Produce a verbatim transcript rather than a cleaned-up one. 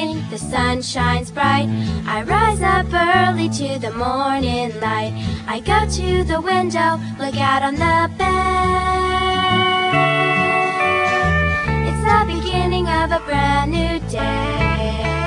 beginning, the sun shines bright. I rise up early to the morning light. I go to the window, look out on the bed. It's the beginning of a brand new day.